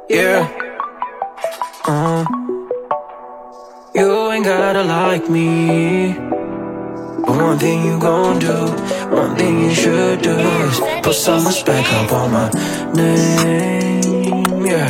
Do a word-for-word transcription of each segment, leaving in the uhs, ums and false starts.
Yeah. Uh, you ain't gotta like me, but one thing you gon' do, one thing you should do is put some respect up on my name, yeah.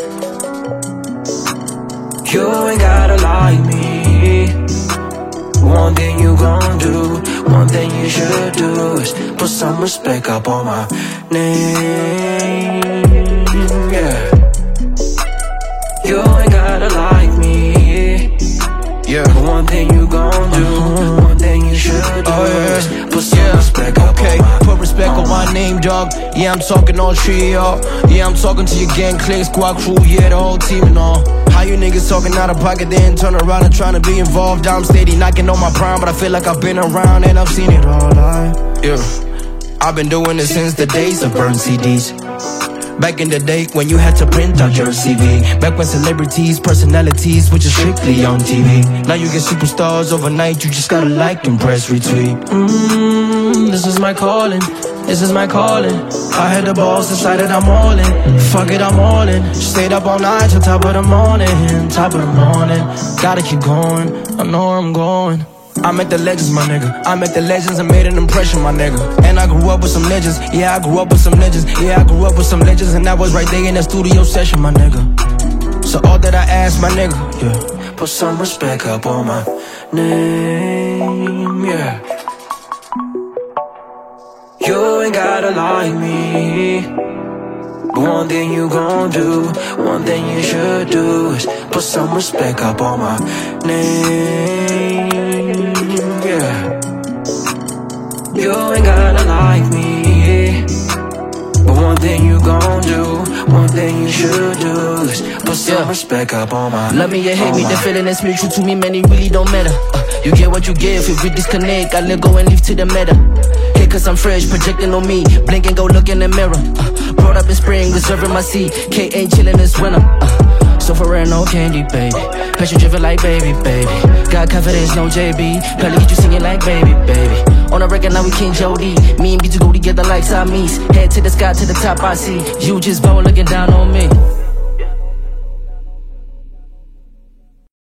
You ain't gotta like me, one thing you gon' do, one thing you should do is put some respect up on my name, yeah. You ain't gotta like me, yeah. But one thing you gon' do, uh-huh. one thing you should do oh, yeah. is put some yeah. respect up okay. on my Put respect on my name, dog. Yeah, I'm talking all three, y'all. Yeah, I'm talking to your gang, clique, squad crew, yeah, the whole team and all. How you niggas talking out of pocket, then turn around and trying to be involved? I'm steady knocking on my prime, but I feel like I've been around and I've seen it all. I, yeah, I've been doing it since the days of burn C Ds. Back in the day when you had to print out your C V. Back when celebrities, personalities, which is strictly on T V. Now you get superstars overnight, you just gotta like and press retweet. Mmm, this is my calling, this is my calling. I had the balls, decided I'm all in. Fuck it, I'm all in. Stayed up all night till top of the morning, top of the morning. Gotta keep going, I know where I'm going. I met the legends, my nigga. I met the legends and made an impression, my nigga. And I grew up with some legends. Yeah, I grew up with some legends. Yeah, I grew up with some legends. And I was right there in that studio session, my nigga. So all that I ask, my nigga, yeah, put some respect up on my name, yeah. You ain't gotta like me, but one thing you gon' do, one thing you should do is put some respect up on my name, yeah. You ain't gotta like me, but one thing you gon' do, one thing you should do is put some yeah. respect up on my love me or hate me, the feeling is mutual to me, man, it really don't matter. uh, You get what you give, if we disconnect, I let go and leave to the meta. Hey, cause I'm fresh, projecting on me, blink and go look in the mirror. uh, Brought up in spring, reserving my seat, K ain't chillin' this winter. uh, So for real, no candy, baby. Passion driven like baby, baby. Got confidence, no J B. Probably get you singing like baby, baby. On the record, now we King Jody. Me and B two go together like Siamese. Head to the sky, to the top, I see you just bone looking down on me.